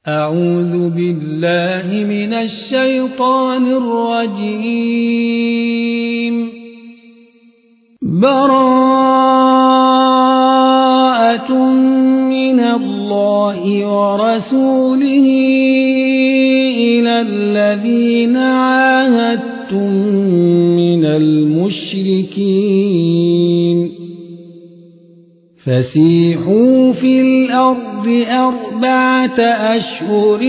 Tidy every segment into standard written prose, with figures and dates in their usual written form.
أعوذ بالله من الشيطان الرجيم. براءة من الله ورسوله إلى الذين عاهدتم من المشركين فسيحوا في الأرض 4 أشهر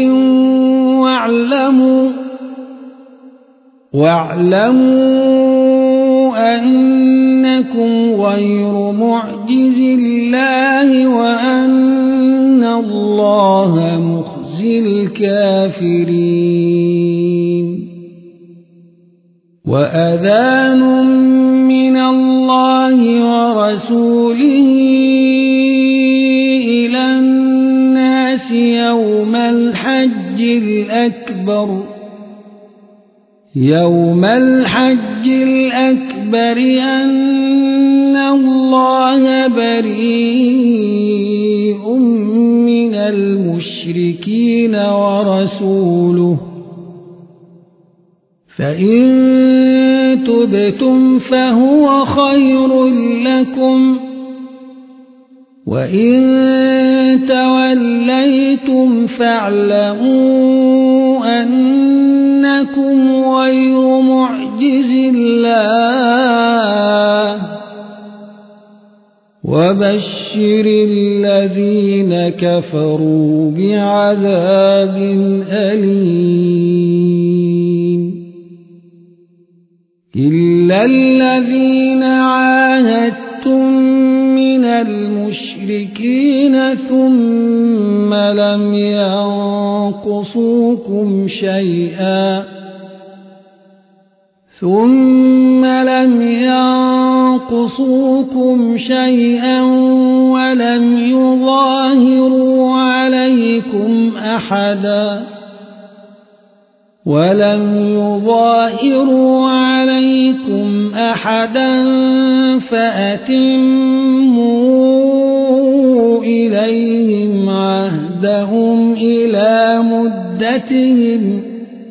واعلموا أنكم غير معجز الله وأن الله مخزي الكافرين. وأذان من الله ورسوله إلى الناس يوم الحج الأكبر أن الله بريء من المشركين ورسوله فإن تبتم فهو خير لكم وإن توليتم فاعلموا أنكم غير معجز الله وبشر الذين كفروا بعذاب أليم. إلا الذين عاهدتم من المشركين ثم لم ينقصوكم شيئا ولم يظاهروا عليكم أحدا فأتموا إليهم عهدهم إلى مدتهم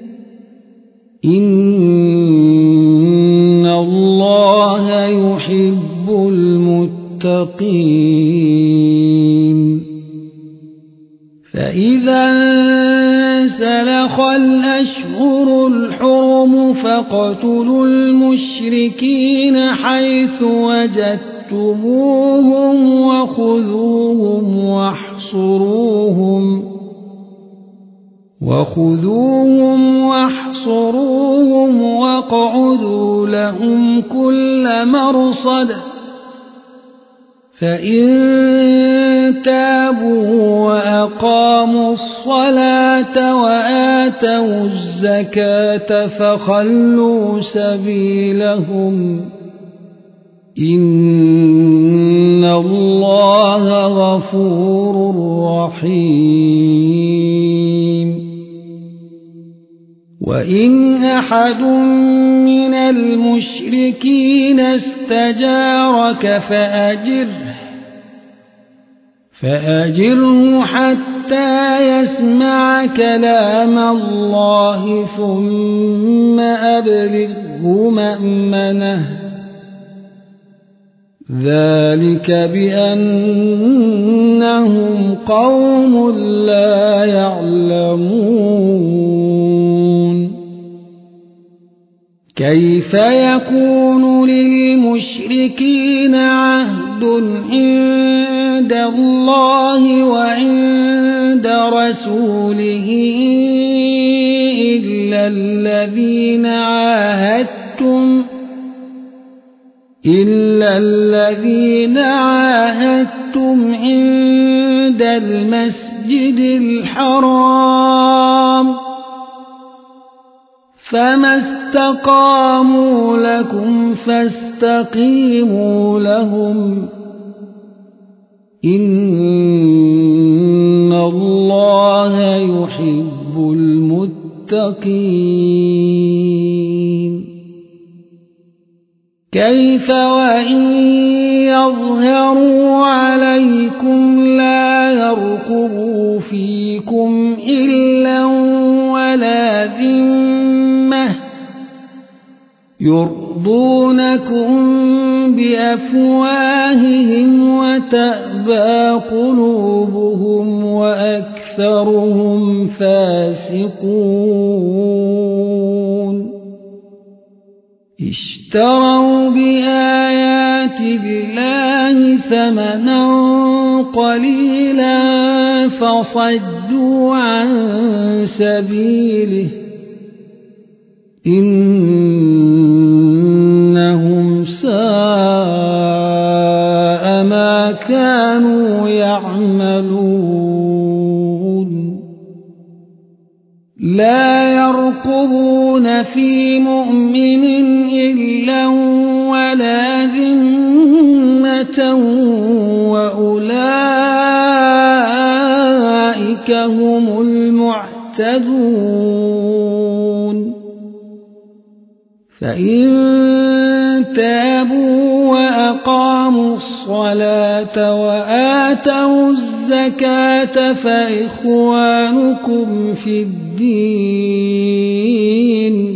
إن الله يحب المتقين. فإذا انسلخ الأشهر الحرم فاقتلوا المشركين حيث وجدتموهم وخذوهم واحصروهم واقعدوا لهم كل مرصد فإن تابوا وأقاموا الصلاة وآتوا الزكاة فخلوا سبيلهم إن الله غفور رحيم. وإن أحد من المشركين استجارك فأجره حتى يسمع كلام الله ثم أبلغه مأمنه ذلك بأنهم قوم لا يعلمون. كيف يكون للمشركين عهد عند الله وعند رسوله إلا الذين عاهدتم عند المسجد الحرام فما استقاموا لكم فاستقيموا لهم إن الله يحب المتقين. كيف وإن يظهروا عليكم لا يرقبوا فيكم دينكم إلا ولا ذمة يرضونكم بأفواههم وتأبى قلوبهم وأكثرهم فاسقون اشتروا بآيات الله ثمنا قليلا فصدوا عن سبيله إنهم ساء ما كانوا يعملون لا يرقبون في مؤمن إلا ولا ذمة وأولئك هم المعتدون فإن تابوا وأقاموا الصلاة وآتوا الزكاة فإخوانكم في الدين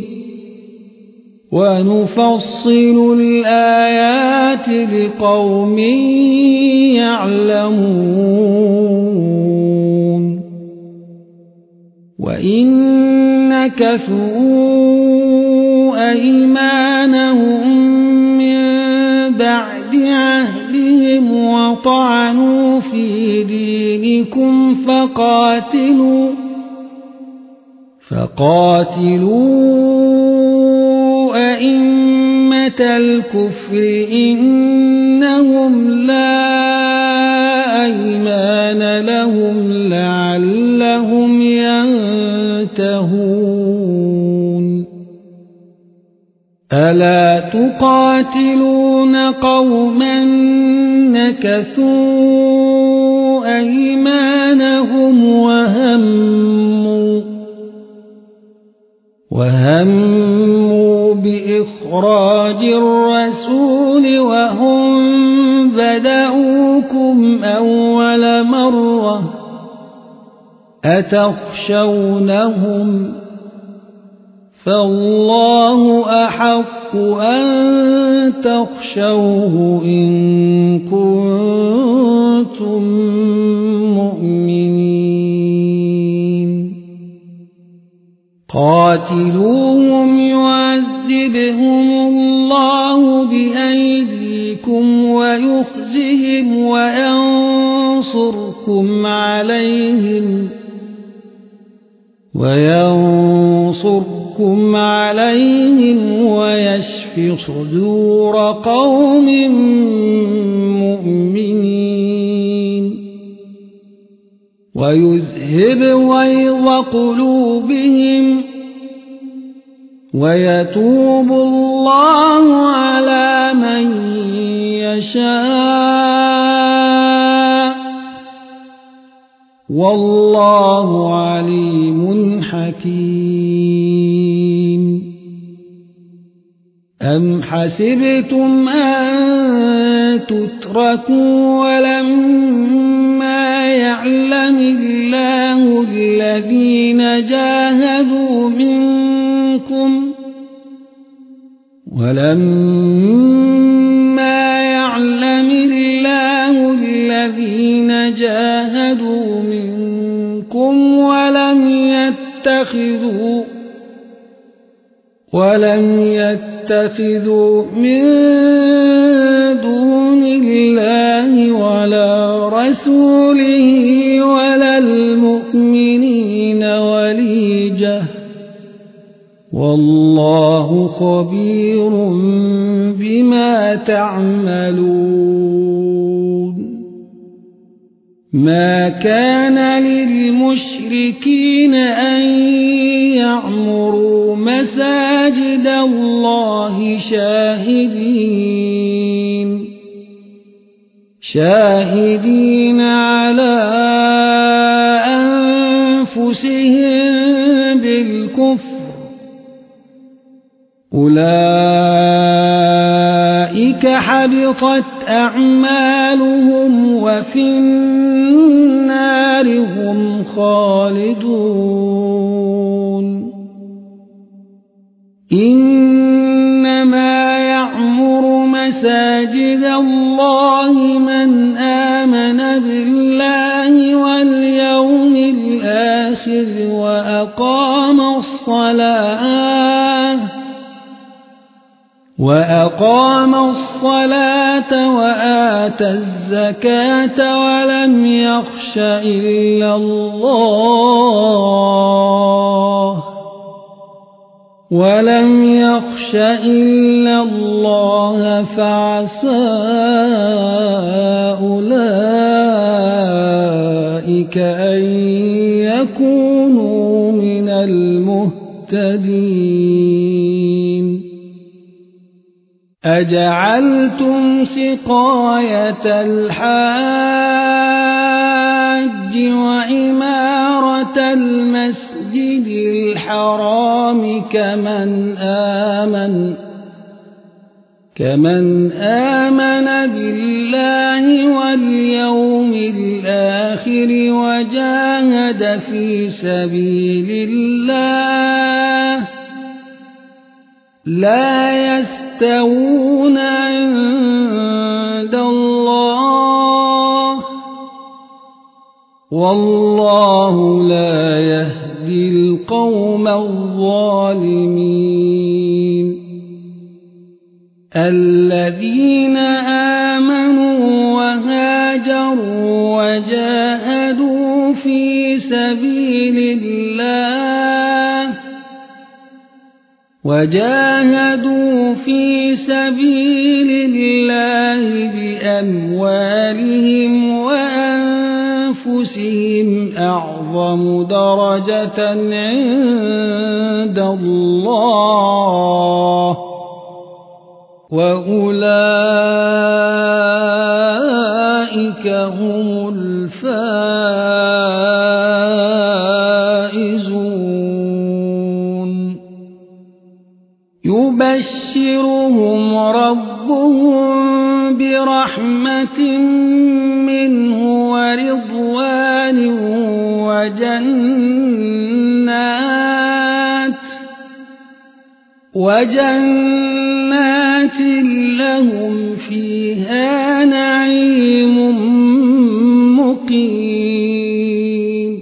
ونفصل الآيات لقوم يعلمون وإن نكثوا أيمانهم من بعد عهدهم وطعنوا في دينكم فقاتلوا أئمة الكفر إنهم لا أيمان لهم لعلهم ينتهون ألا تقاتلون قوما نكثوا أيمانهم وهموا بإخراج الرسول وهم بدأوكم أول مرة أتخشونهم فالله أحق أن تخشوه إن كنتم مؤمنين قاتلوهم يعذبهم الله بأيديكم ويخزهم وينصركم عليهم ويشف صدور قوم مؤمنين ويذهب غيظ قلوبهم ويتوب الله على من يشاء والله عليم حكيم أم حسبتم أن تتركوا ولما يعلم الله الذين جاهدوا منكم ولم يتخذوا من دون الله ولا رسوله ولا المؤمنين وليجة والله خبير بما تعملون ما كان للمشركين أن يعمروا مساجد الله شاهدين على أنفسهم بالكفر أولئك حبطت أعمالهم وفي النار هم خالدون إنما يعمر مساجد الله من آمن بالله واليوم الآخر وأقام الصلاة وآتى الزكاة ولم يخش إلا الله فعسى أولئك أن يكونوا من المهتدين أجعلتم سقاية الحاج وعمارة المسجد الحرام كمن آمن بالله واليوم الآخر وجاهد في سبيل الله لا يستوون عند الله والله لا يهدي القوم الظالمين الذين آمنوا وهاجروا وجاهدوا في سبيل الله بأموالهم وأنفسهم أعظم درجة عند الله وأولئك هم الفائزون يبشرهم ربهم برحمة منه ورضوان وجنات لهم فيها نعيم مقيم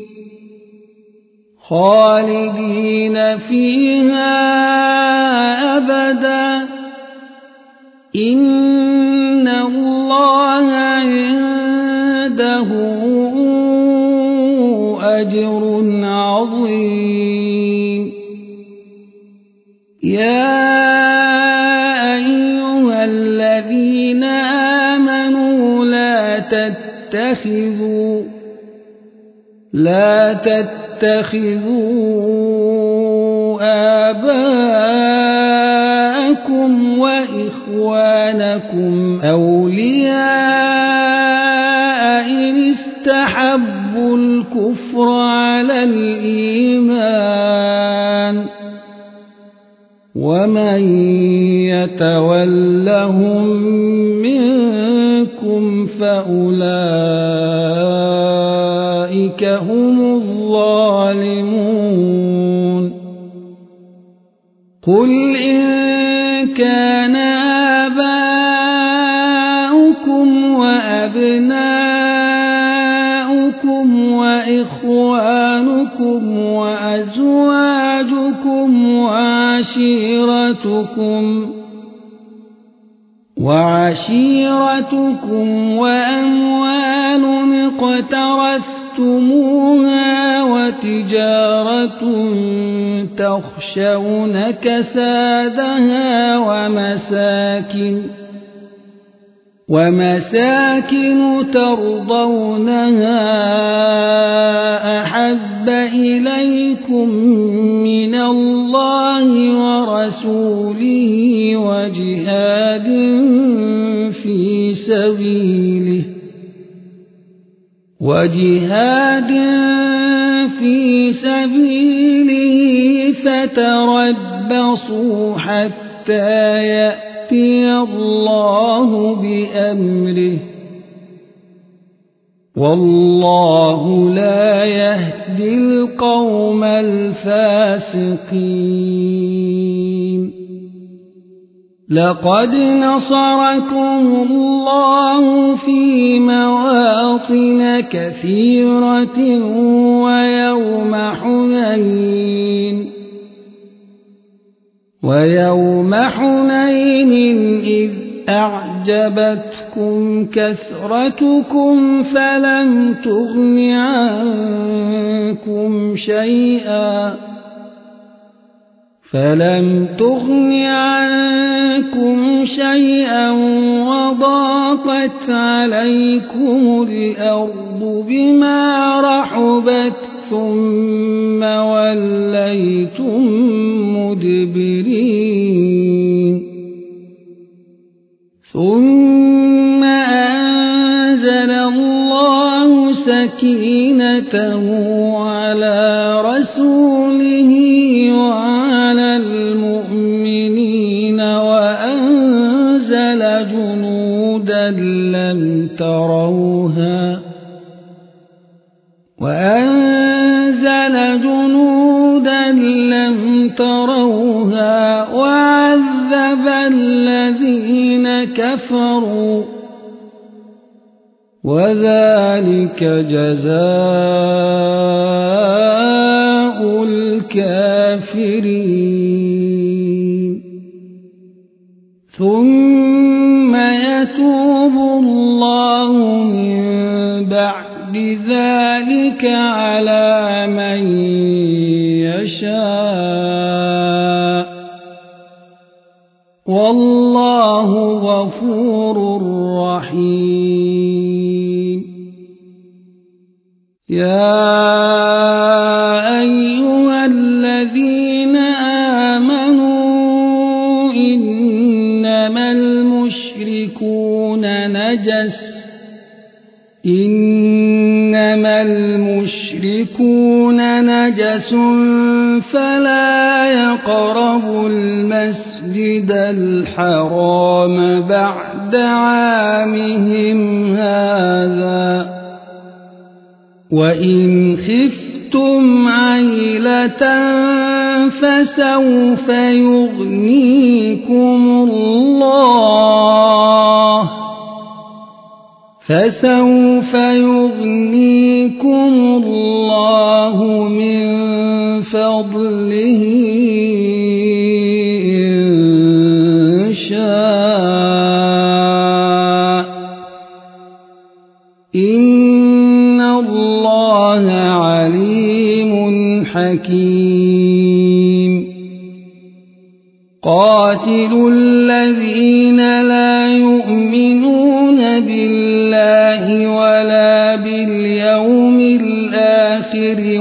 خالدين فيها أبدا إن الله عنده أجر عظيم يا أيها الذين آمنوا لا تتخذوا آباءكم وإخوانكم أولياء إن استحبوا الكفر على الإيمان ومن يتولهم منكم فأولئك هم الظالمون قل إن كان آباؤكم وأبناؤكم وإخوانكم وأزواجكم وعشيرتكم وأموال اقترفتموها وتجارة تخشون كسادها ومساكن ترضونها أحب إليكم من الله ورسوله وجهاد في سبيله فتربصوا حتى يأتي الله بأمره والله لا يهدي القوم الفاسقين لقد نصركم الله في مواطن كثيرة ويوم حنين إذ أعجبتكم كثرتكم فلم تغن عنكم شيئا وضاقت عليكم الأرض بما رحبت ثم وليتم مدبرين ثم أنزل الله سكينته على رسوله وعلى المؤمنين وأنزل جنودا لم تروها وعذب الذين كفروا وذلك جزاء الكافرين ثم يتوب الله من بعد ذلك على من يشاء والله غفور رحيم يا أيها الذين آمنوا إنما المشركون نجس فلا يقربوا المسجد الحرام بعد عامهم هذا وإن خفتم عيلة فسوف يغنيكم الله من فضله إن شاء إن الله عليم حكيم قاتلوا الذين لا يؤمنون بالله ولا باليوم الآخر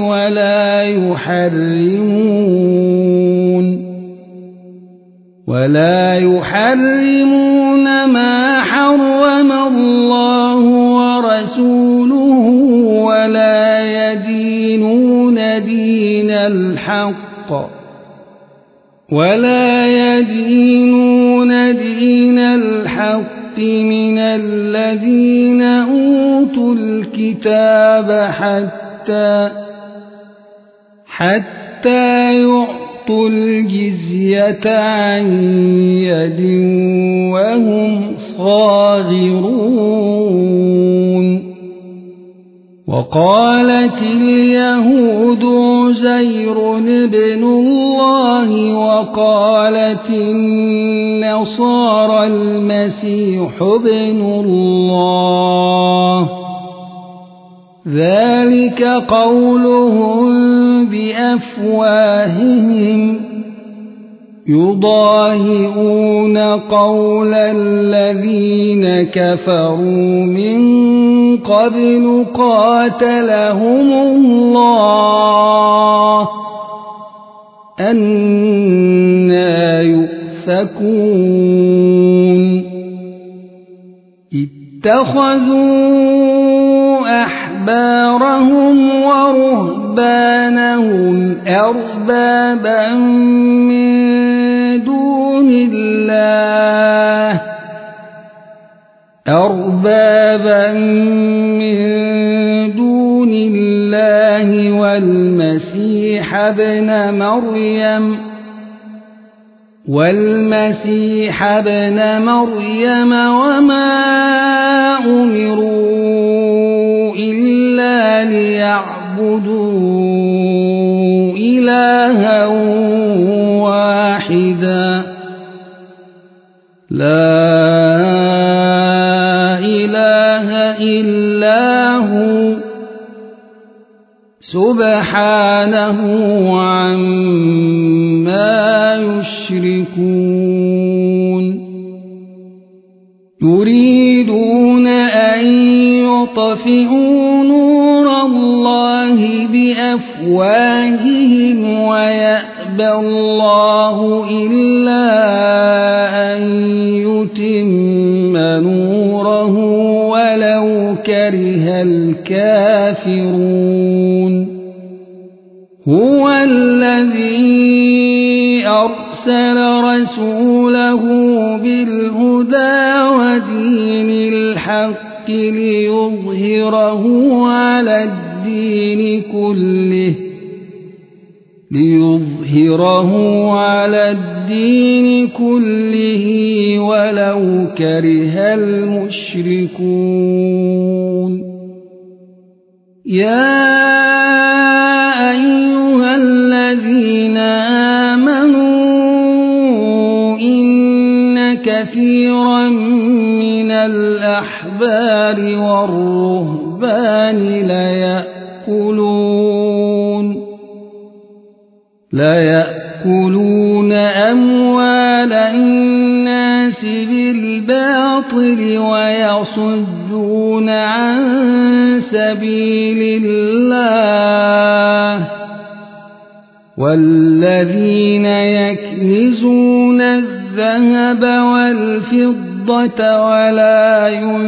ولا يحرمون ما حرم الله ورسوله ولا يدينون دين الحق من الذين أوتوا الكتاب حتى يعطوا الجزية عن يد وهم صاغرون وقالت اليهود عزير ابن الله وقالت النصارى المسيح ابن الله ذلك قولهم بأفواههم يضاهئون قول الذين كفروا من قبل قاتلهم الله أنى يؤفكون اتخذوا أحبارهم ورهبانهم أربابا من دون الله والمسيح ابن مريم وما أمروا إلا ليعبدوا إلها واحدا لا إله إلا هو سبحانه عما يشركون يريدون أن يطفئوا نور الله بأفواههم ويأبى الله إلا أن يتم نوره ولو كره الكافرون هو الذي أرسل رسوله بالهدى ودين الحق ليظهره على الدين كله ولو كره المشركون يا أيها الذين آمنوا إن كثيرا من الأحبار والرهبان ليأكلون أموال الناس بالباطل ويصدون عن سبيل الله والذين يكنزون الذهب والفضة ولا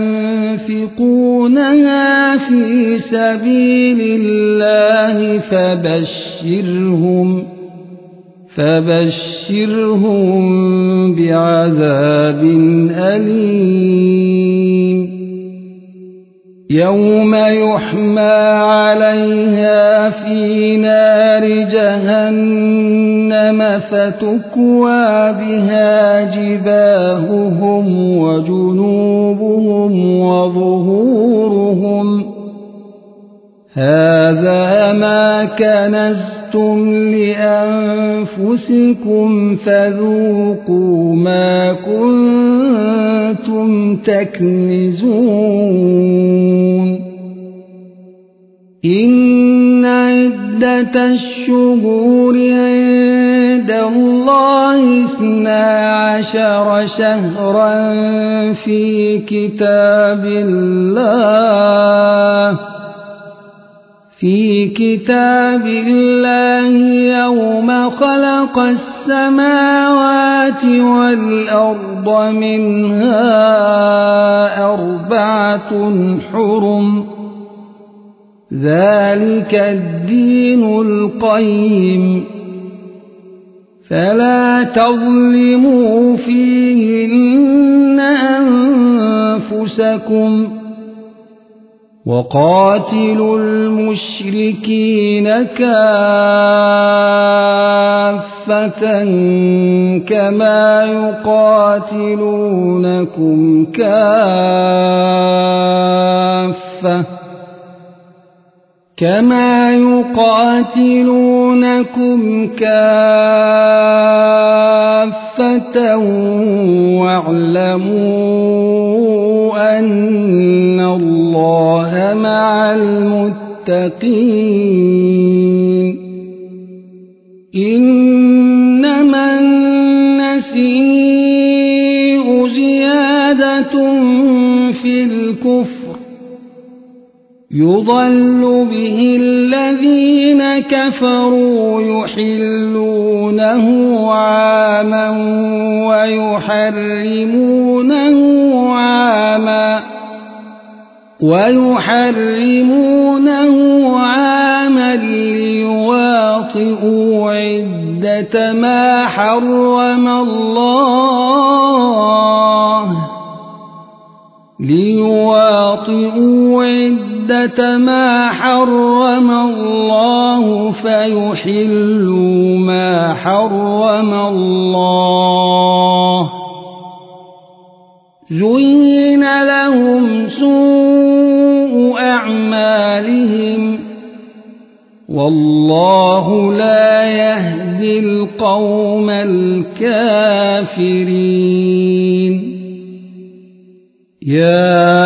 ينفقونها في سبيل الله فبشرهم بعذاب أليم يوم يحمى عليها في نار جهنم فتكوى بها جباههم وجنوبهم وظهورهم هذا ما كنزتم لأنفسكم فذوقوا ما كنتم تكنزون إن عدة الشهور عند الله 12 شهرا في كتاب الله يوم خلق السماوات والأرض منها 4 حرم ذلك الدين القيم فلا تظلموا فيهن أنفسكم وقاتلوا المشركين كافة كما يقاتلونكم كافة واعلموا أن الله مع المتقين إنما النسيء زيادة في الكفر يضل به الذين كفروا يحلونه عاما ويحرمونه عاما ليواطئوا عدة ما حرم الله ليواطئوا عدة ما حرم الله فيحلوا ما حرم الله. زين لهم سوء أعمالهم والله لا يهدي القوم الكافرين. يا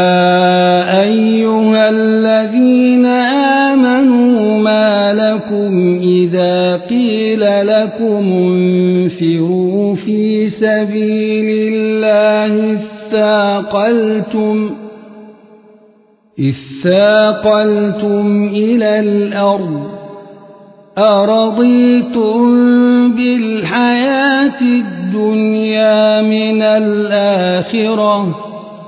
أيها الذين آمنوا ما لكم إذا قيل لكم انفروا في سبيل الله اثاقلتم إلى الأرض أرضيتم بالحياة الدنيا من الآخرة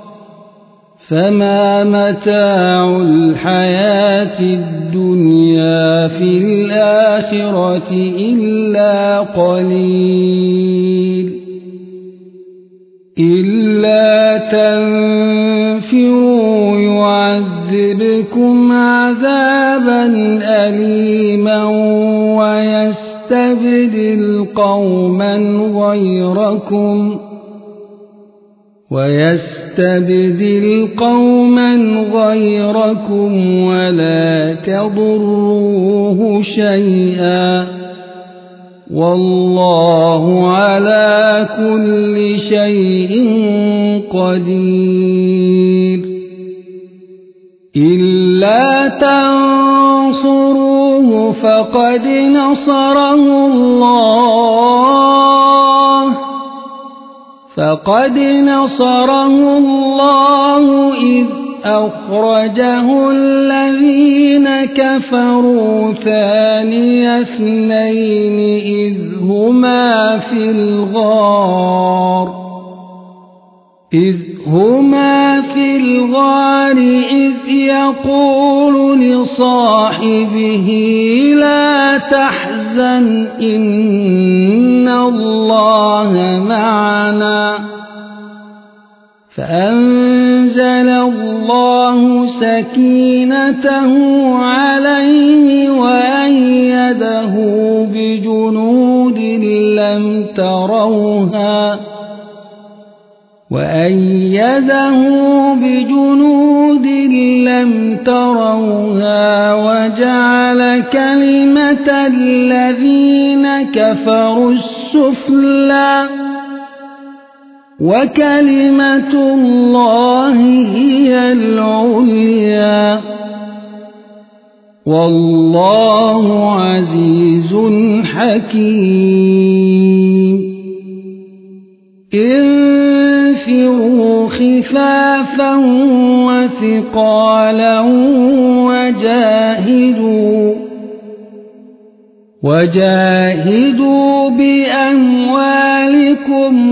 فما متاع الحياة الدنيا في الآخرة إلا قليل. إلا تنفروا يعذبكم عذابا أليما ويستبدل قوما غيركم ولا تضروه شيئا والله على كل شيء قدير. إلا تنصروه فقد نصره الله إذ أخرجه الذين كفروا ثاني اثنين إذ هما في الغار إذ يقول لصاحبه لا تحزن إن الله معنا فأنزل الله سكينته عليه وأيده بجنود لم تروها وجعل كلمة الذين كفروا السفلى وكلمة الله هي العليا والله عزيز حكيم. انفروا خفافا وثقالا وجاهدوا بأموالكم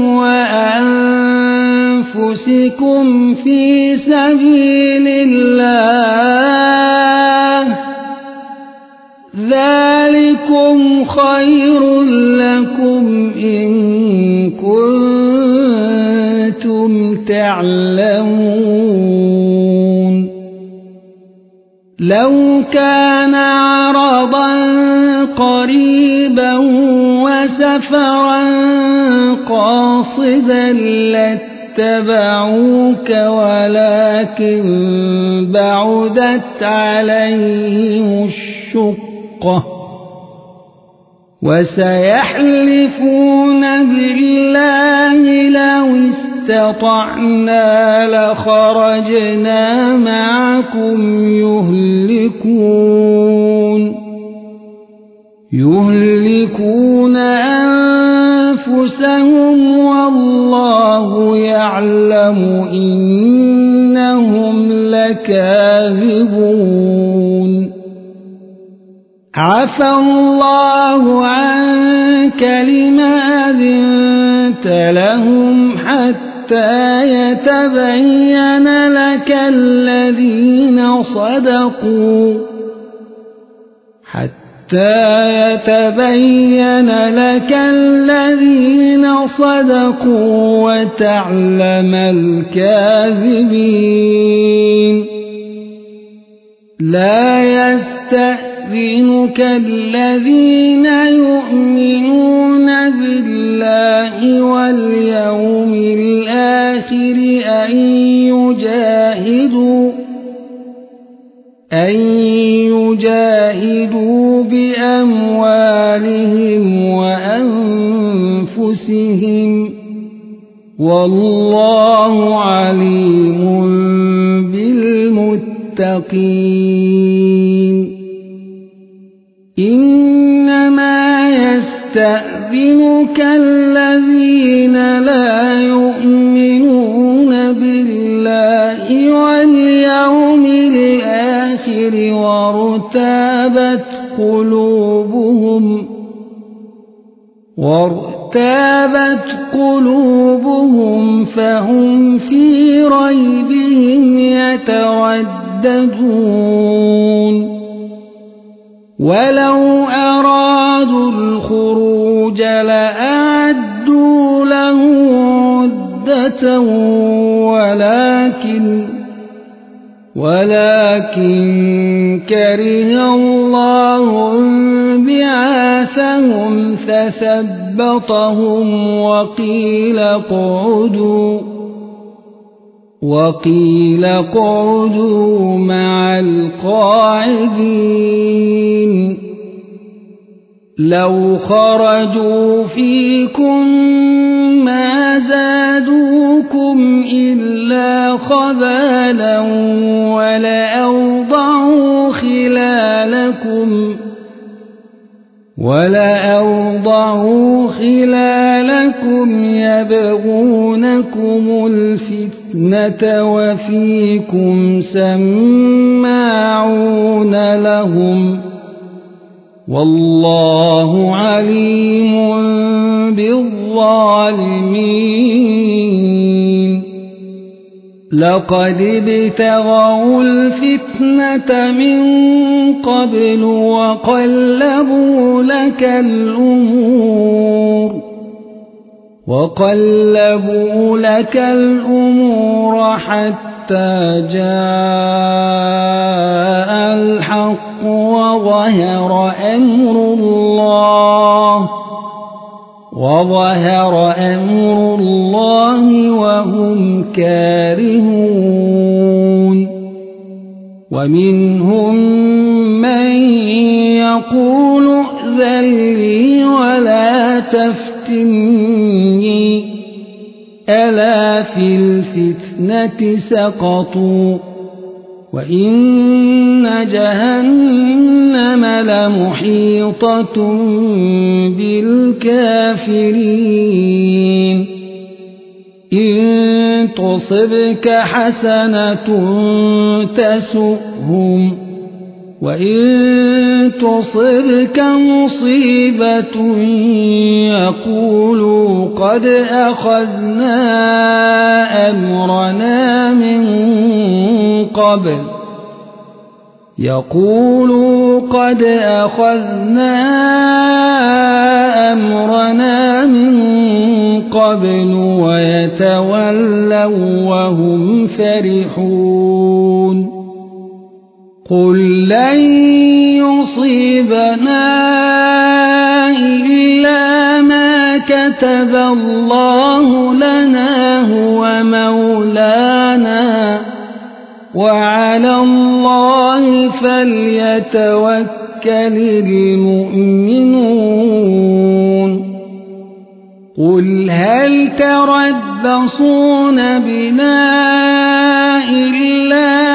وأنفسكم في سبيل الله ذلكم خير لكم إن كنتم تعلمون. لو كان عرضا قريبا وسفرا قاصدا لاتبعوك ولكن بعدت عليهم الشقة وسيحلفون بالله لو استطعنا لخرجنا معكم يهلكون أنفسهم والله يعلم إنهم لكاذبون. عفى الله عنك لما أذنت لهم حتى يتبين لك الذين صدقوا يتبين لك الذين صدقوا وتعلم الكاذبين لا يستأذنك الذين يؤمنون بالله واليوم الآخر أن يجاهدوا بأموالهم وأنفسهم والله عليم بالمتقين إنما يستأذنك الذين لا يؤمنون بالله واليوم الآخر وارتابت قلوبهم فهم في ريبهم يترددون ولو أرادوا الخروج لأعدوا له عدة ولكن كره الله بعاثهم فثبطهم وقيل اقعدوا مع القاعدين لو خرجوا فيكم ما زادوكم إلا خبالا ولأوضعوا خلالكم يبغونكم الفتنة وفيكم سماعون لهم والله عليم بالظالمين لقد ابتغوا الفتنة من قبل وقلبوا لك الأمور حتى جاء الحق وظهر أمر الله وهم كارهون ومنهم من يقول ائذن لي ولا تفتني ألا في الفتنة سقطوا وإن جهنم لمحيطة بالكافرين إن تصبك حسنة تسؤهم وإن تصبك مصيبة يقولوا قد أخذنا أمرنا من قبل ويتولوا وهم فرحون قل لن يصيبنا إلا ما كتب الله لنا هو مولانا وعلى الله فليتوكل المؤمنون قل هل تربصون بنا إلا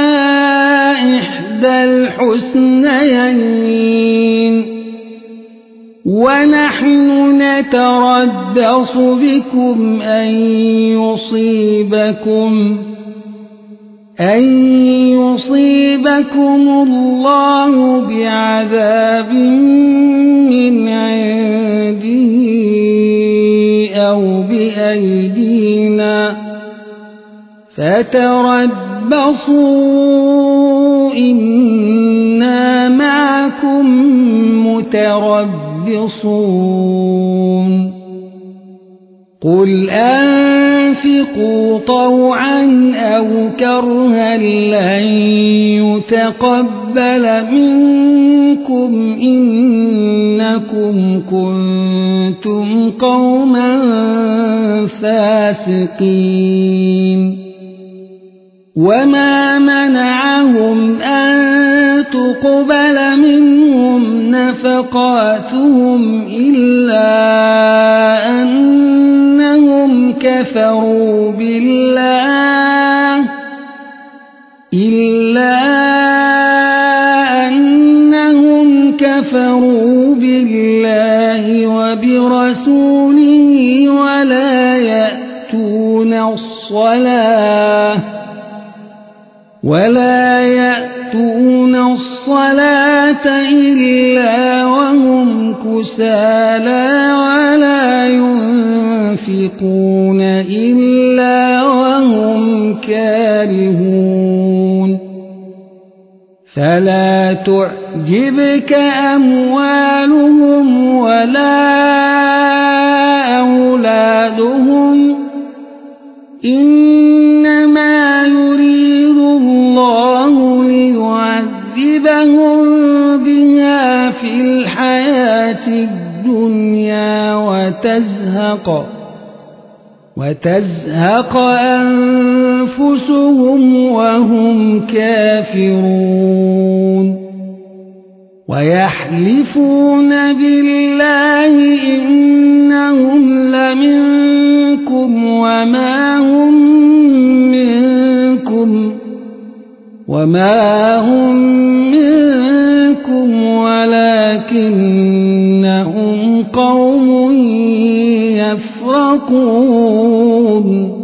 إحدى الحسنيين ونحن نتربص بكم أن يصيبكم الله بعذاب من عنده أو بأيدينا فتربصوا إنا معكم متربصون قل أنفقوا طوعا أو كرها لن يتقبل منكم إنكم كنتم قوما فاسقين وما منعهم أن تقبل منهم نفقاتهم إلا أنهم كفروا بالله وبرسوله ولا يأتون الصلاة إلا وهم كسالى ولا ينفقون إلا وهم كارهون فلا تعجبك أموالهم ولا أولادهم إنما يريد الله ليعذبهم بها في الحياة الدنيا وتزهق أنفسهم وهم كافرون ويحلفون بالله إنهم لمنكم وما هم منكم ولكنهم قوم يفرقون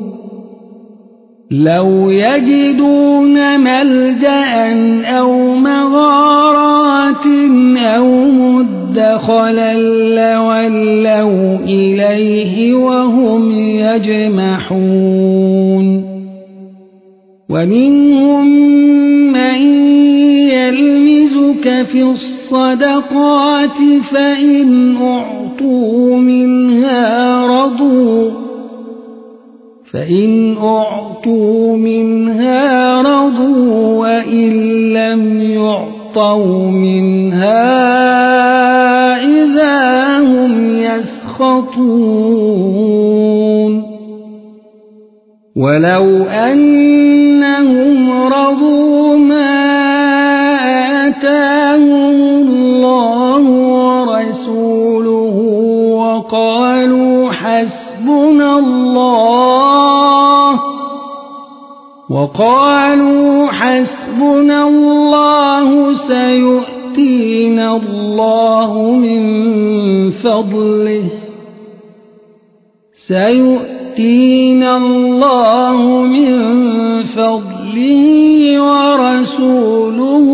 لو يجدون ملجأ أو مغارات أو مدخلا لولوا إليه وهم يجمحون ومنهم من يلمزك في الصدقات فإن أعطوا منها رضوا وإن لم يعطوا منها إذا هم يسخطون ولو أنهم رضوا ما آتاهم الله ورسوله وقالوا حسبنا الله سيؤتينا الله من فضله ورسوله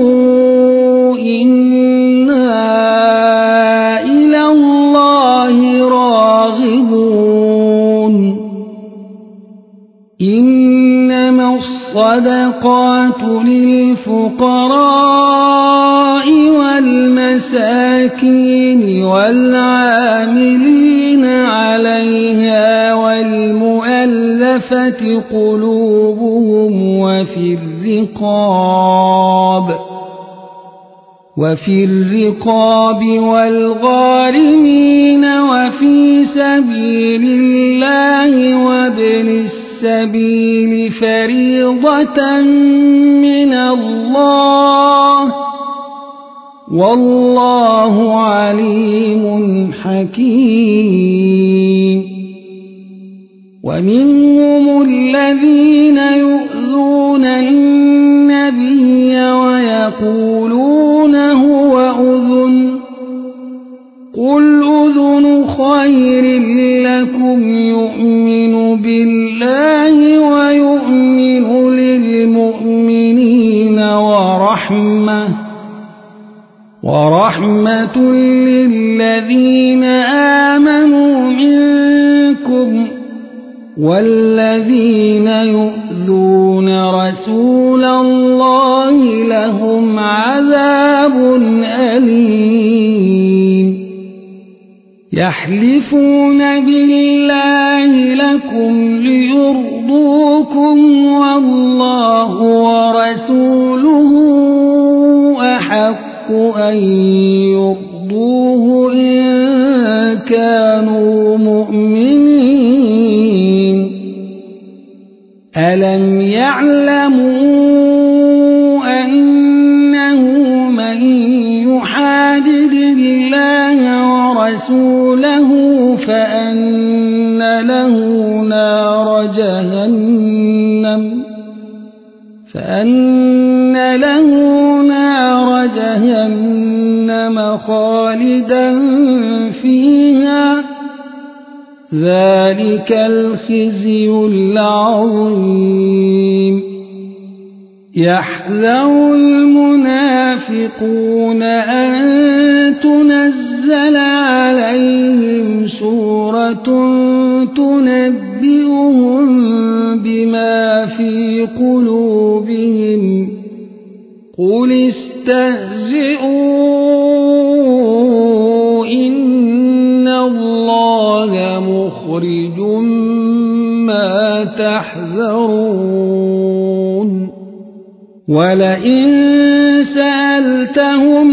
إنا إلى الله راغبون إنما الصدقات للفقراء والمساكين والعاملين عليها والمؤلفة قلوبهم وفي الرقاب والغارمين وفي سبيل الله وابن السبيل فريضة من الله والله عليم حكيم ومنهم الذين يؤذون النبي ويقولون هو أذن قل أذن خير لكم يؤمن بالله ويؤمن للمؤمنين ورحمة للذين آمنوا منكم والذين يؤذون رسول الله لهم عذاب أليم يحلفون بالله لكم ليرضوكم والله ورسوله أحق أن يرضوه إن كانوا مؤمنين ألم يعلموا أنه من يحادد الله ورسوله فأن له نار جهنم خالدا فيها ذلك الخزي العظيم يحذر المنافقون أن تنزل عليهم سورة تنبئهم بما في قلوبهم قل استهزئوا إن الله مخرج ما تحذرون ولئن سألتهم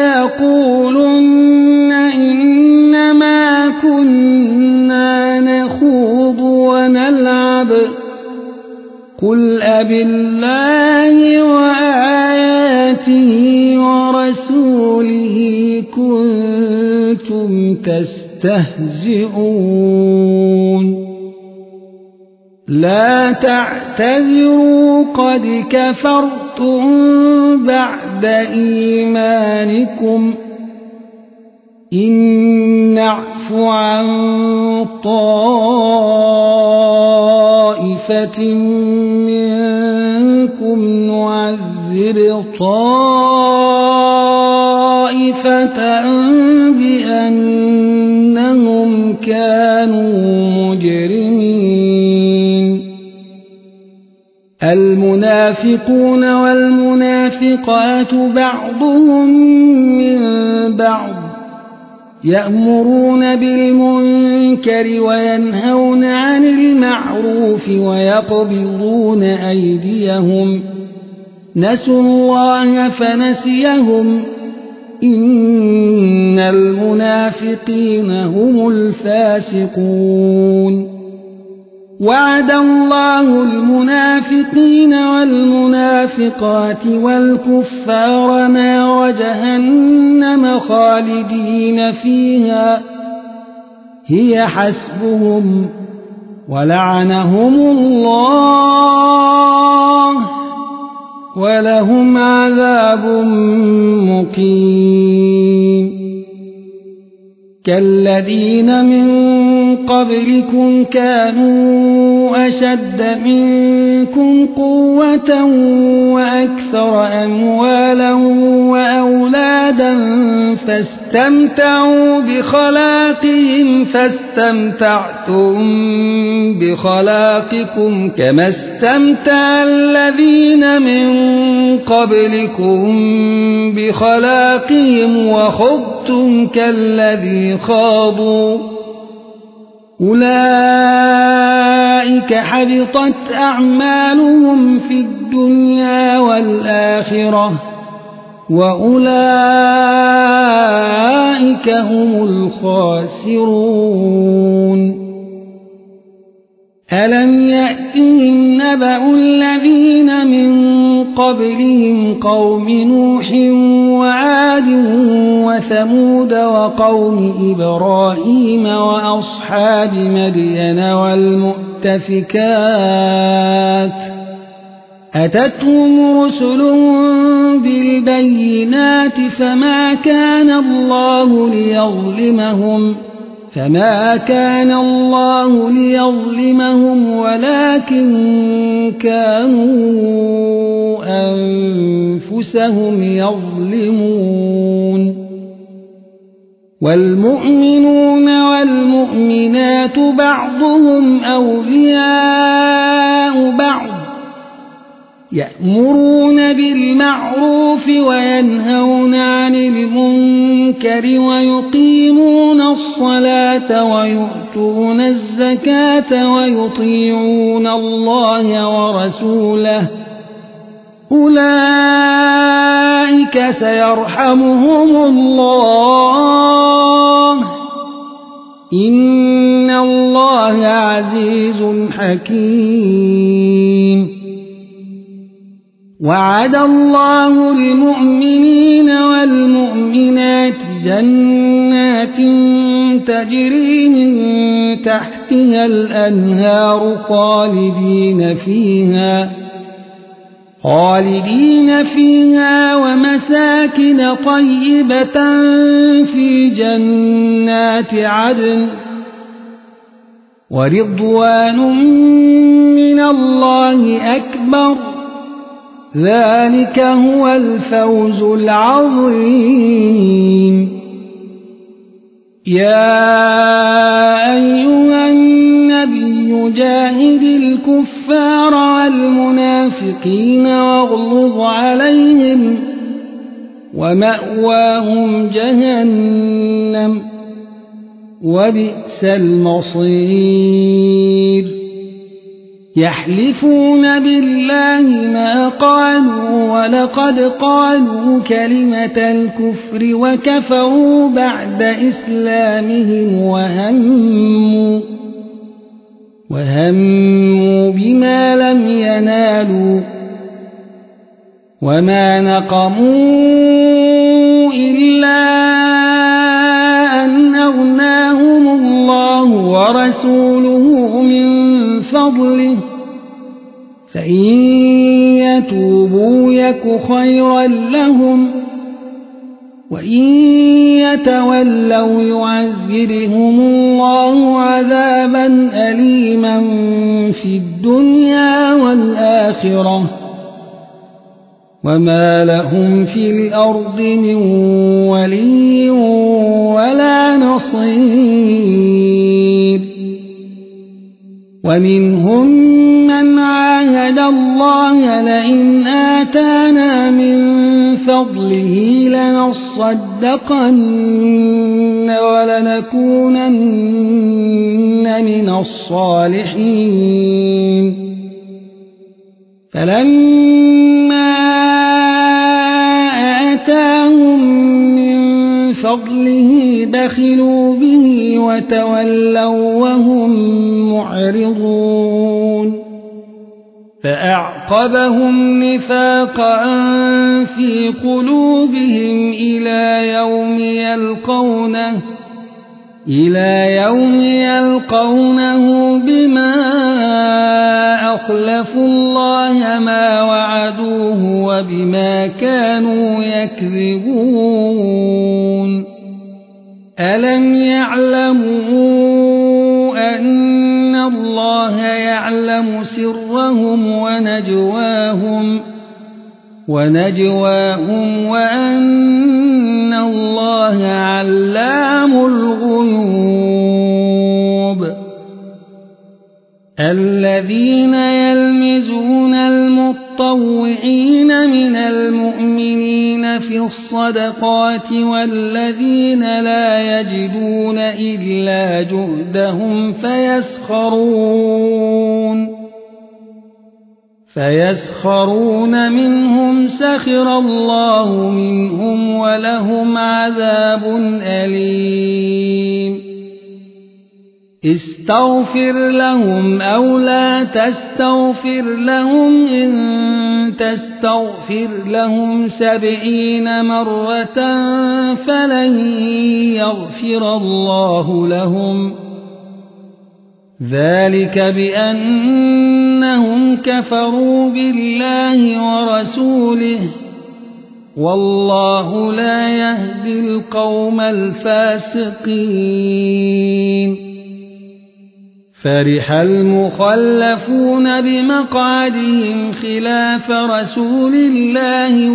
ليقولن إنما كنا نخوض ونلعب قل أبالله وآياته ورسوله كنتم تستهزئون لا تعتذروا قد كفرتم بعد إيمانكم إن نعف عن طائفة منكم نعذب طائفة بأنهم كانوا مجرمين المنافقون والمنافقات بعضهم من بعض يأمرون بالمنكر وينهون عن المعروف ويقبضون أيديهم نسوا الله فنسيهم إن المنافقين هم الفاسقون وعد الله المنافقين والمنافقات والكفار نار جهنم خالدين فيها هي حسبهم ولعنهم الله ولهم عذاب مقيم كالذين من قبلكم كانوا أشد منكم قوة وأكثر أموالا وأولادا فاستمتعوا بخلاقهم فاستمتعتم بخلاقكم كما استمتع الذين من قبلكم بخلاقهم وخضتم كالذي خاضوا أولئك حبطت أعمالهم في الدنيا والآخرة وأولئك هم الخاسرون ألم يأتهم نبأ الذين من قبلهم قوم نوح وعاد وثمود وقوم إبراهيم وأصحاب مدين والمؤتفكات أتتهم رسلهم بالبينات فما كان الله ليظلمهم ولكن كانوا أنفسهم يظلمون والمؤمنون والمؤمنات بعضهم أولياء بعض يأمرون بالمعروف وينهون عن المنكر ويقيمون الصلاة ويؤتون الزكاة ويطيعون الله ورسوله أولئك سيرحمهم الله إن الله عزيز حكيم وعد الله المؤمنين والمؤمنات جنات تجري من تحتها الأنهار خالدين فيها ومساكن طيبة في جنات عدن ورضوان من الله أكبر ذلك هو الفوز العظيم يا أيها النبي جاهد الكفار والمنافقين واغلظ عليهم ومأواهم جهنم وبئس المصير يحلفون بالله ما قالوا ولقد قالوا كلمة الكفر وكفروا بعد إسلامهم وهموا بما لم ينالوا وما نقموا إلا أن أغناهم الله ورسوله من فضله فإن يتوبوا يك خيرا لهم وإن يتولوا يعذبهم الله عذابا أليما في الدنيا والآخرة وما لهم في الأرض من ولي ولا نصير ومنهم من عاهد الله لئن آتانا من فضله لنصدقن ولنكونن من الصالحين فلما آتاهم من فضله بخلوا به وتولوا وهم معرضون فأعقبهم نفاقا في قلوبهم إلى يوم يلقونه بما أخلفوا الله ما وعدوه وبما كانوا يكذبون ألم يعلموا أن الله يعلم سرهم ونجواهم وأن الله علام الغيوب الذين يلمزون المطوعين من المؤمنين في الصدقات والذين لا يجدون إلا جهدهم فيسخرون منهم سخر الله منهم ولهم عذاب أليم استغفر لهم أو لا تستغفر لهم إن تستغفر لهم 70 مرة فلن يغفر الله لهم ذلك بأنهم كفروا بالله ورسوله والله لا يهدي القوم الفاسقين فرح المخلفون بمقعدهم خلاف رسول الله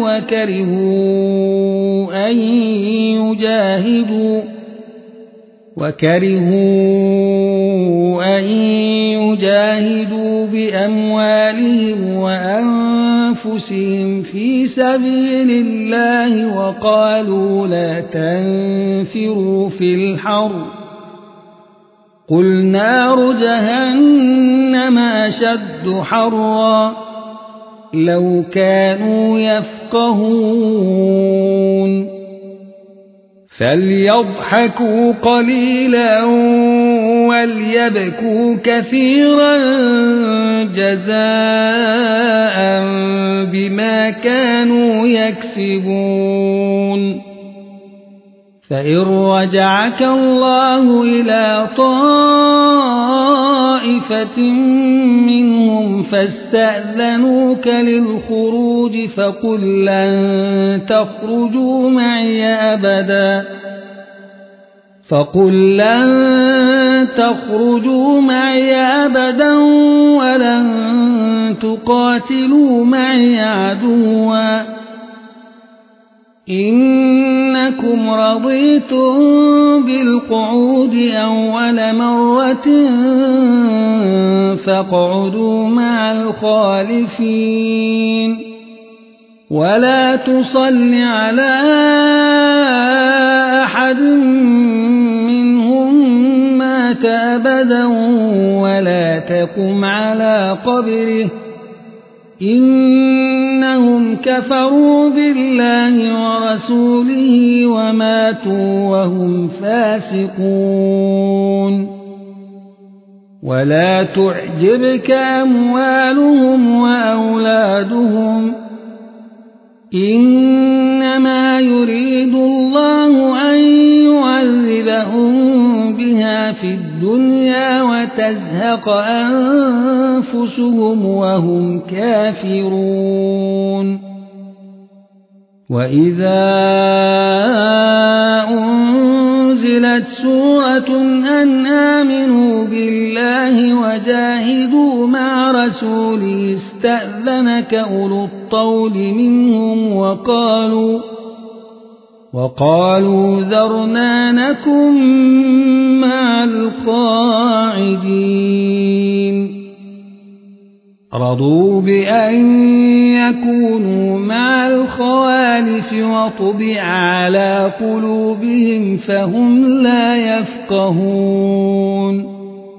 وكرهوا أن يجاهدوا بأموالهم وأنفسهم أنفسهم في سبيل الله وقالوا لا تنفروا في الحر قل نار جهنم أشد حرا لو كانوا يفقهون فليضحكوا قليلا وليبكوا كثيرا جزاء بما كانوا يكسبون فإن رجعك الله إلى طائفة منهم فاستأذنوك للخروج فقل لن تخرجوا معي أبدا ولن تقاتلوا معي عدوا إنكم رضيتم بالقعود أول مرة فاقعدوا مع الخالفين ولا تصل على أحد منهم مات أبدا ولا تقم على قبره إنهم كفروا بالله ورسوله وماتوا وهم فاسقون ولا تعجبك أموالهم وأولادهم إنما يريد الله أن يعذبهم بها في الدنيا وتزهق أنفسهم وهم كافرون وإذا أنزلت سورة أن آمنوا بالله وجاهدوا مع رسوله استأذنك أولو الطول منهم وقالوا ذرنا نكن مع القاعدين رضوا بأن يكونوا مع الخوالف وطبع على قلوبهم فهم لا يفقهون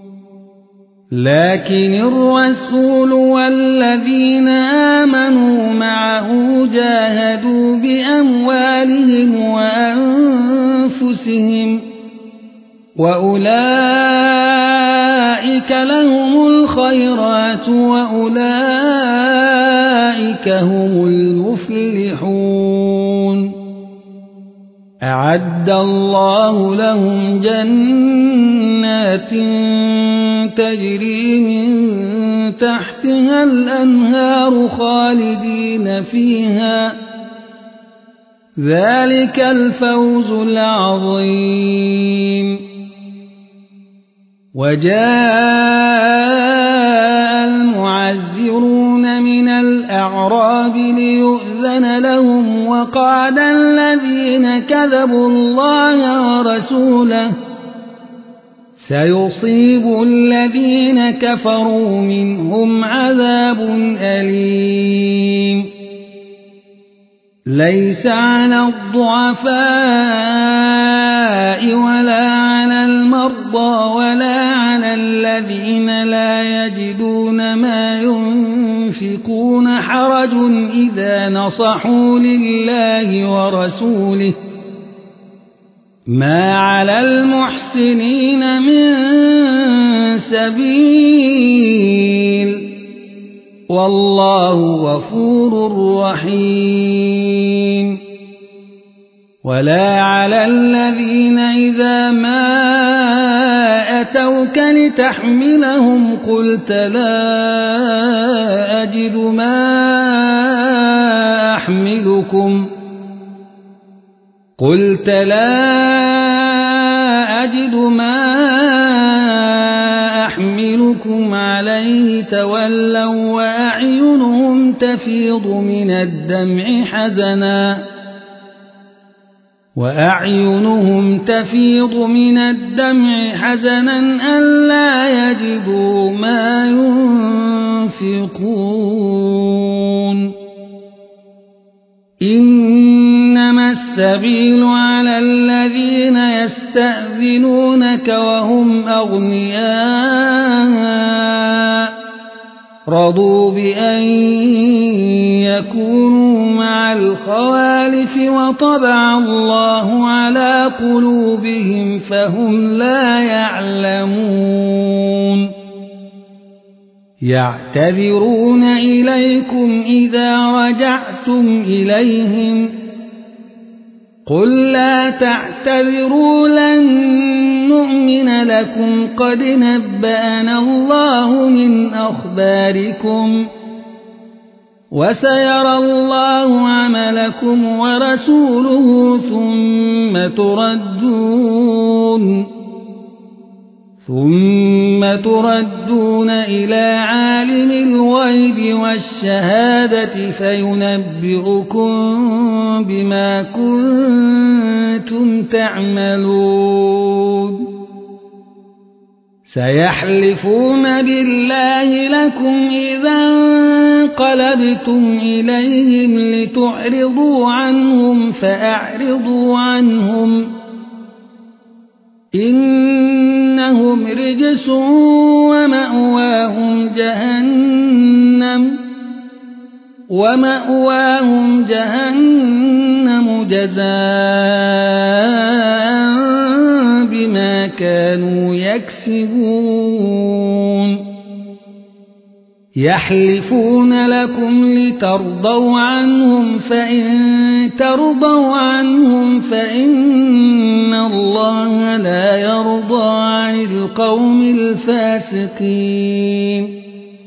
لكن الرسول والذين آمنوا معه جاهدوا بأموالهم وأنفسهم وأولئك لهم الخيرات وأولئك هم المفلحون أعد الله لهم جنات تجري من تحتها الأنهار خالدين فيها ذلك الفوز العظيم وجاء المعذرون من الأعراب ليؤذن لهم وقعد الذين كذبوا الله ورسوله سيصيب الذين كفروا منهم عذاب أليم ليس على الضعفاء ولا على المرضى ولا على الذين لا يجدون ما ينفقون حرج إذا نصحوا لله ورسوله ما على المحسنين من سبيل والله غفور رحيم ولا على الذين إذا ما أتوك لتحملهم قلت لا أجد ما أحملكم عليه تولوا وأعينهم تفيض من الدمع وأعينهم تفيض من الدمع حزنا ألا يجدوا ما ينفقون إنما السبيل على الذين يستأذنونك وهم أغنياء رضوا بأن يكونوا مع الخوالف وطبع الله على قلوبهم فهم لا يعلمون يعتذرون إليكم إذا رجعتم إليهم قل لا تعتذروا لن نؤمن لكم قد نبأنا الله من أخباركم وسيرى الله عملكم ورسوله ثم تردون إلى عالم الغيب والشهادة فينبئكم بما كنتم تعملون سيحلفون بالله لكم إذا انقلبتم إليهم لتعرضوا عنهم فأعرضوا عنهم إنهم رجس ومأواهم جهنم جزاء بما كانوا يكسبون يحلفون لكم لترضوا عنهم فإن ترضوا عنهم فإن الله لا يرضى عن القوم الفاسقين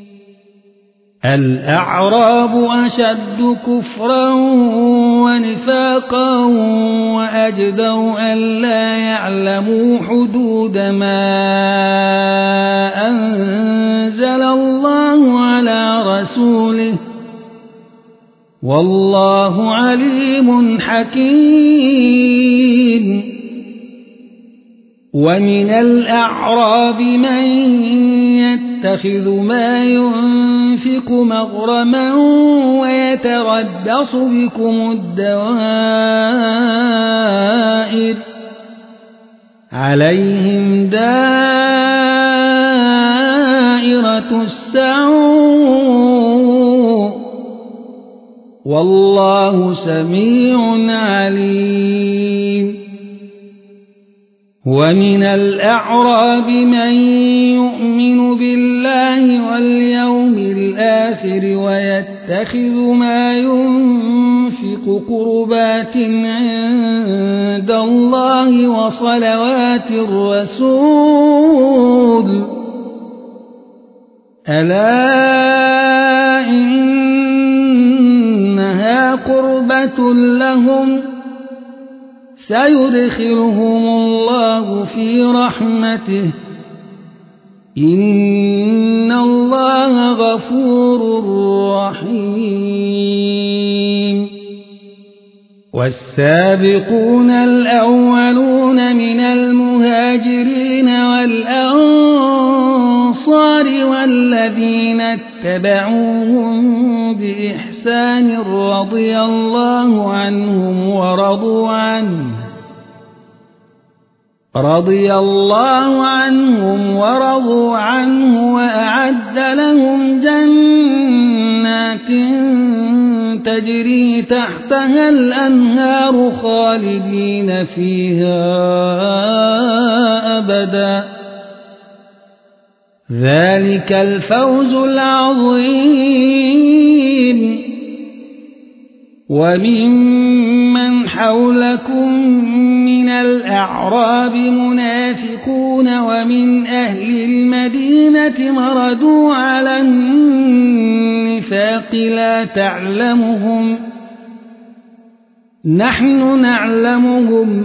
الأعراب أشد كفرا ونفاقا وأجدر ألا يعلموا حدود ما أنزل الله على رسوله والله عليم حكيم ومن الأعراب من يتخذ ما ينفق مغرما ويتربص بكم الدوائر عليهم دائرة السوء والله سميع عليم ومن الأعراب من يؤمن بالله واليوم الآخر ويتخذ ما ينفق قربات عند الله وصلوات الرسول ألا إنها قربة لهم سيدخلهم الله في رحمته إن الله غفور رحيم والسابقون الأولون من المهاجرين والأنصار والذين اتبعوهم بإحسان رضي الله عنهم ورضوا عنه وأعد لهم جنات تجري تحتها الأنهار خالدين فيها أبدا ذلك الفوز العظيم وممن حولكم من الأعراب منافقون ومن أهل المدينة مردوا على النفاق لا تعلمهم نحن نعلمهم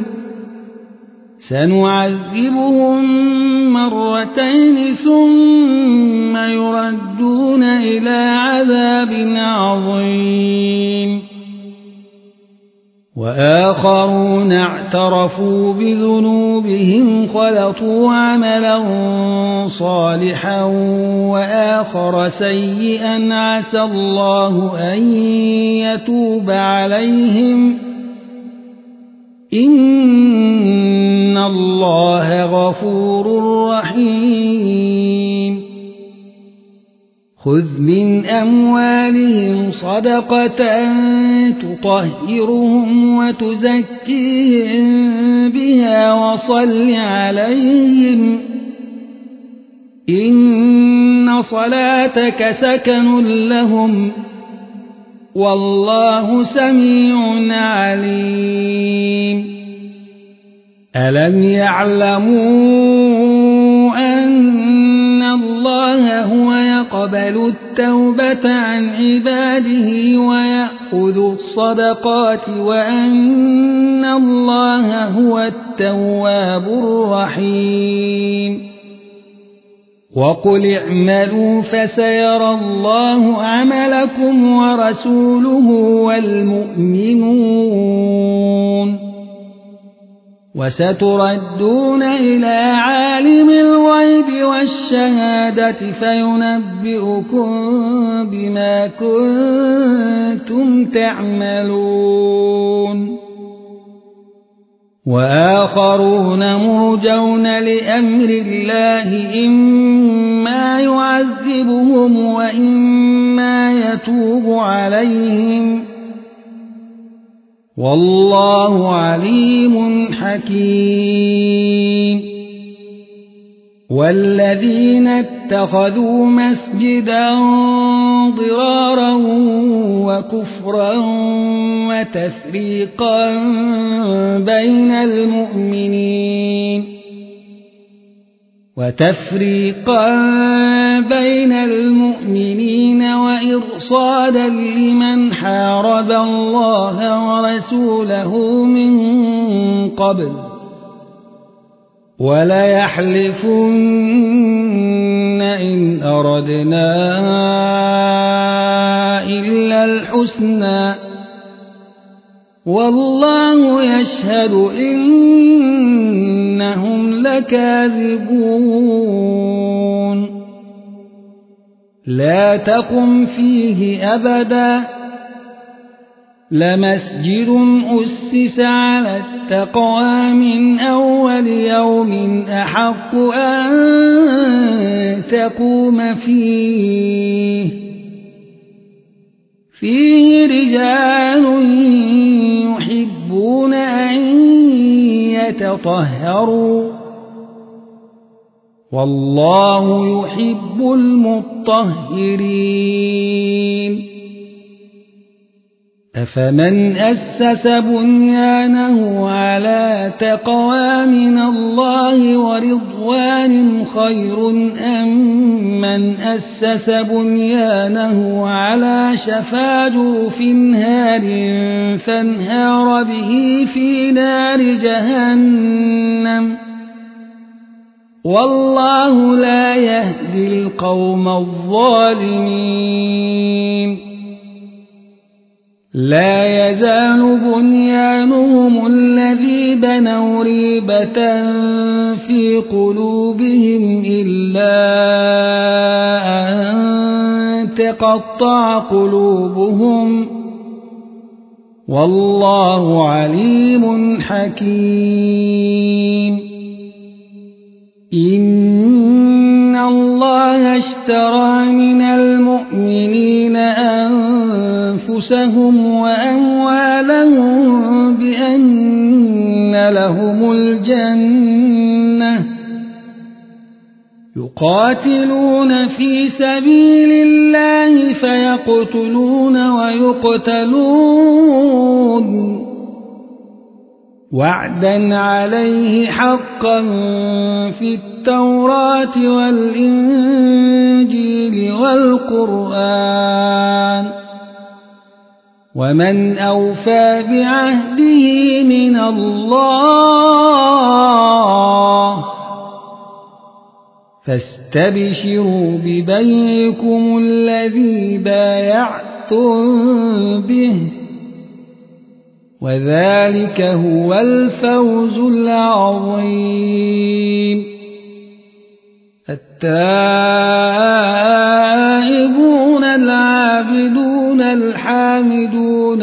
سنعذبهم مرتين ثم يردون إلى عذاب عظيم وآخرون اعترفوا بذنوبهم خلطوا عملا صالحا وآخر سيئا عسى الله أن يتوب عليهم إن الله غفور رحيم خذ من أموالهم صدقة تطهرهم وتزكيهم بها وصل عليهم إن صلاتك سكن لهم والله سميع عليم ألم يعلموا أن الله هو يقبل التوبة عن عباده ويأخذ الصدقات وأن الله هو التواب الرحيم وقل اعملوا فسيرى الله عملكم ورسوله والمؤمنون وستردون إلى عالم الغيب والشهادة فينبئكم بما كنتم تعملون وآخرون مرجون لأمر الله إما يعذبهم وإما يتوب عليهم والله عليم حكيم والذين اتخذوا مسجدا ضرارا وكفرا وتفريقا بين المؤمنين وإرصادا لمن حارب الله ورسوله من قبل وليحلفن إن أردنا إلا الحسنى والله يشهد إنهم لكاذبون لا تقم فيه أبدا لمسجد أسس على التقوى من أول يوم أحق أن تقوم فيه رجال يحبون أن يتطهروا والله يحب المطهرين أفمن أسس بنيانه على تقوى من الله ورضوان خير أم من أسس بنيانه على شفا جرف هار فانهار به في نار جهنم والله لا يهدي القوم الظالمين لا يزال بنيانهم الذي بنوا ريبة في قلوبهم إلا أن تقطع قلوبهم والله عليم حكيم إن الله اشترى من المؤمنين أنفسهم وأموالهم بأن لهم الجنة يقاتلون في سبيل الله فيقتلون ويقتلون وعدا عليه حقا في التوراة والإنجيل والقرآن ومن أوفى بعهده من الله فاستبشروا ببيعكم الذي بايعتم به وذلك هو الفوز العظيم. التائبون العابدون الحامدون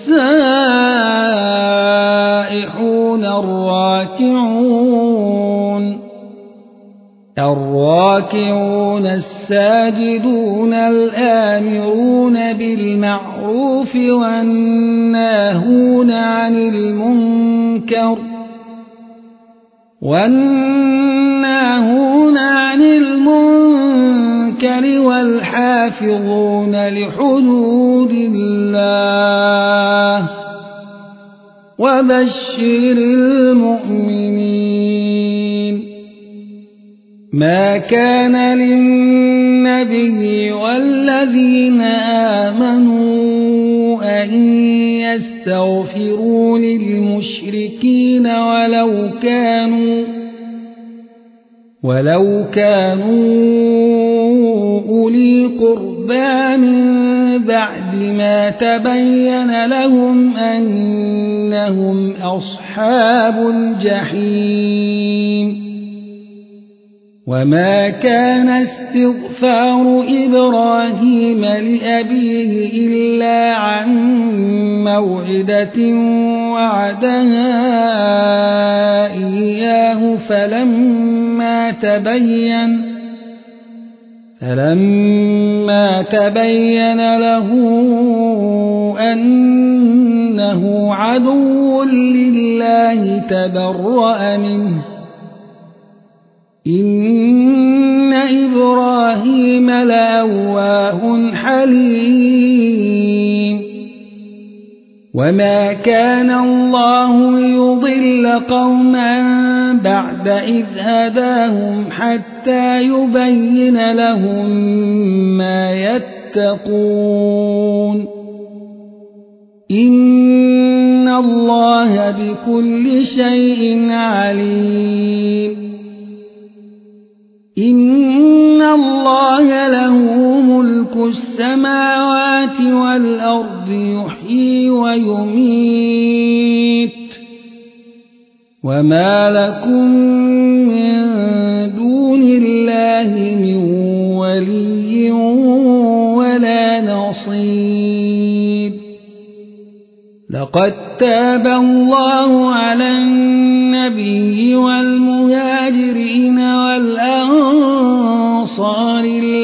السائحون الراكعون الساجدون الآمرون بالمعروف والناهون عن المنكر والحافظون لحدود الله وبشر المؤمنين. ما كان للنبي والذين آمنوا أن يستغفروا للمشركين ولو كانوا أولي قربى من بعد ما تبين لهم أنهم أصحاب الجحيم. وما كان استغفار إبراهيم لأبيه إلا عن موعدة وعدها إياه فلما تبين له أنه عدو لله تبرأ منه. إن إبراهيم لأواه حليم. وما كان الله ليضل قوما بعد إذ هداهم حتى يبين لهم ما يتقون. إن الله بكل شيء عليم. إن الله له ملك السماوات والأرض يحيي ويميت. وما لكم من دون الله من ولي ولا نصير. لقد تاب الله على النبي والمهاجرين والأنصار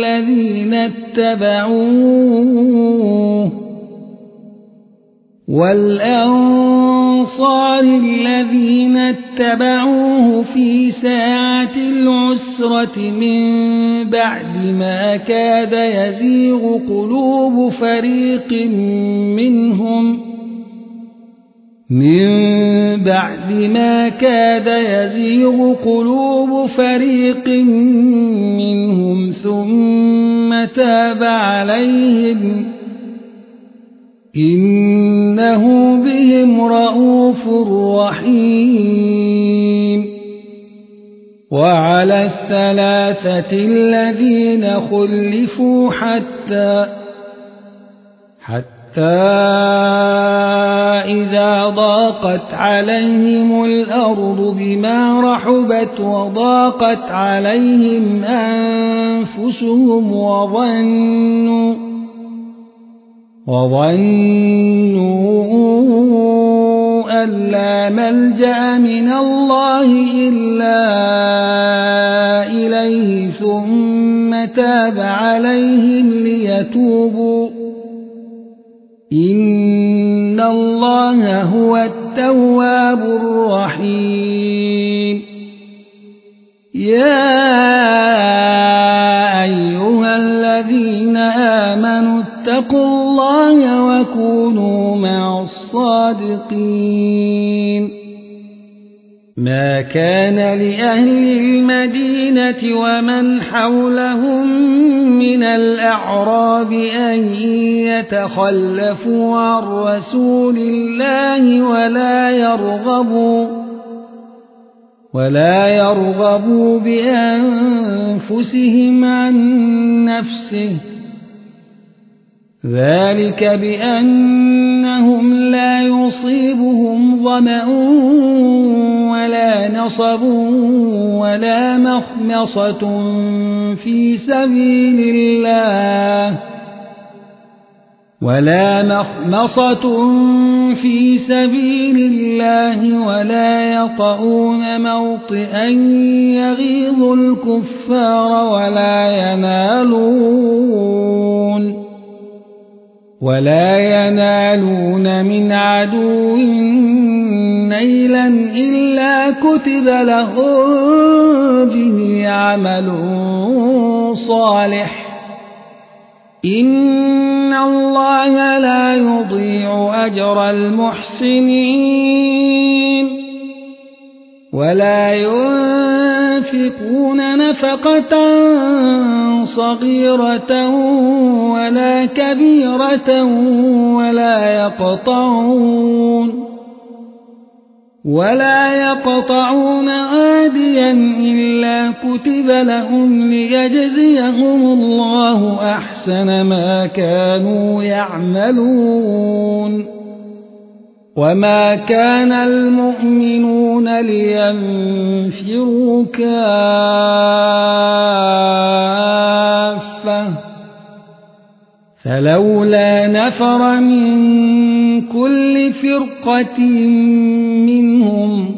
الذين اتبعوه في ساعة العسرة من بعد ما كاد يزيغ قلوب فريق منهم ثم تاب عليهم إنه بهم رءوف رحيم. وعلى الثلاثة الذين خلفوا حتى إذا ضاقت عليهم الأرض بما رحبت وضاقت عليهم أنفسهم وظنوا أن لا ملجأ من الله إلا إليه ثم تاب عليهم ليتوبوا إن الله هو التواب الرحيم. يا أيها الذين آمنوا اتقوا الله وكونوا مع الصادقين. ما كان لأهل المدينة ومن حولهم من الأعراب أن يتخلفوا عن رسول الله ولا يرغبوا بأنفسهم عن نفسه ذلك بأنهم لا يصيبهم ظمأ ولا نصب ولا مخمصة في سبيل الله ولا يطؤون موطئا يغيظ الكفار ولا ينالون من عدو نيلا إلا كتب لهم به عمل صالح إن الله لا يضيع أجر المحسنين ولا ينفقون نفقة صغيرة ولا كبيرة ولا يقطعون واديا إلا كتب لهم ليجزيهم الله أحسن ما كانوا يعملون وما كان المؤمنون لينفروا كافة فلولا نفر من كل فرقة منهم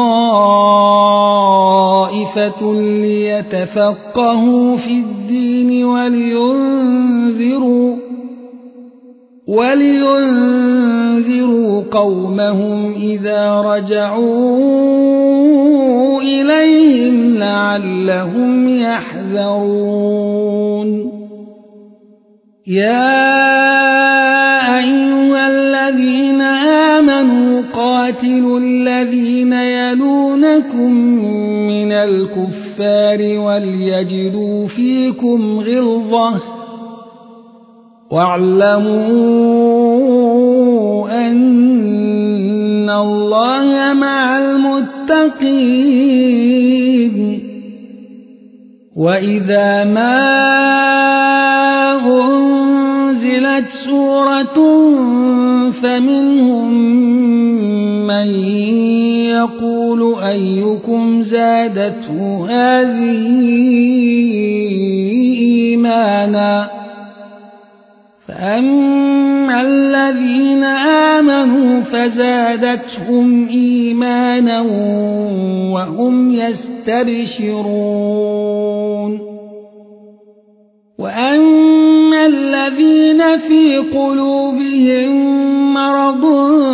طائفة ليتفقهوا في الدين ولينذروا قومهم إذا رجعوا إليهم لعلهم يحذرون يا أيها الذين آمنوا قاتلوا الذين يلونكم من الكفار وليجدوا فيكم غلظة واعلموا أن الله مع المتقين وإذا ما أنزلت سورة فمنهم من يقول أيكم زادته هذه إيمانا فأما الذين آمنوا فزادتهم إيمانا وهم يستبشرون وأما الذين في قلوبهم مرض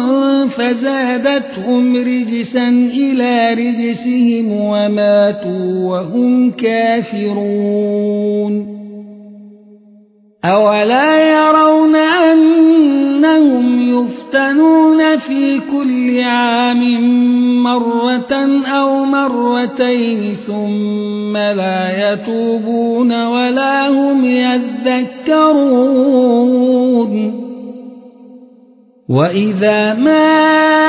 فزادتهم رجسا إلى رجسهم وماتوا وهم كافرون أولا يرون أنهم يفتنون في كل عام مرة أو مرتين ثم لا يتوبون ولا هم يذكرون وإذا ما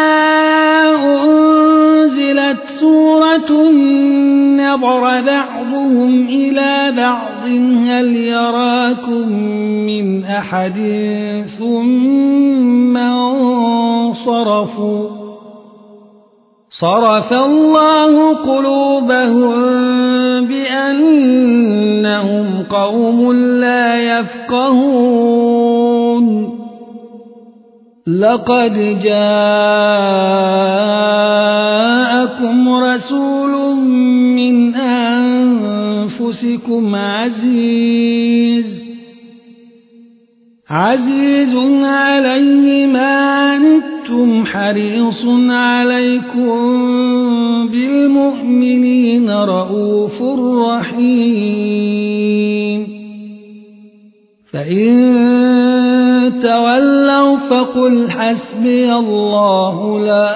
أنزلت سورة نظر بعضهم إلى بعض هل يراكم من أحد ثم انصرفوا صرف الله قلوبهم بأنهم قوم لا يفقهون لقد جاءكم رسول من أنفسكم عزيز عليه ما عنتم حريص عليكم بالمؤمنين رؤوف رحيم فإن تولوا فقل حسبي الله لا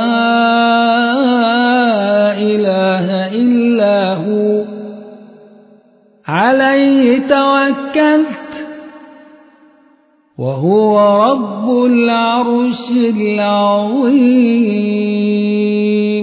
إله إلا هو عليه توكلت وهو رب العرش العظيم